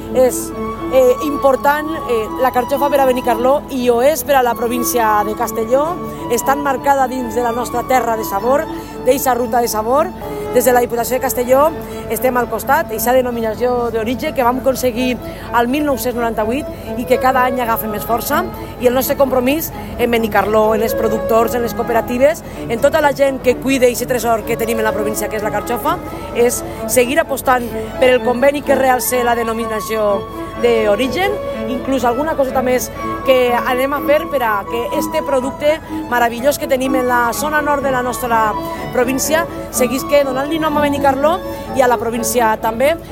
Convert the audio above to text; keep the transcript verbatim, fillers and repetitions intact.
és eh, important eh, la carxofa per a Benicarló i ho és per a la província de Castelló. Està marcada dins de la nostra terra de sabor, d'eixa ruta de sabor. Des de la Diputació de Castelló estem al costat, aquesta denominació d'origen que vam aconseguir al mil nou-cents noranta-vuit i que cada any agafa més força, i el nostre compromís en Benicarló, en els productors, en les cooperatives, en tota la gent que cuida aquest tresor que tenim en la província, que és la carxofa, és seguir apostant per el conveni que realce la denominació d'origen, inclús alguna coseta més que anem a fer per a que este producte meravellós que tenim en la zona nord de la nostra província seguisca donant-li nom a Benicarló i a la província també,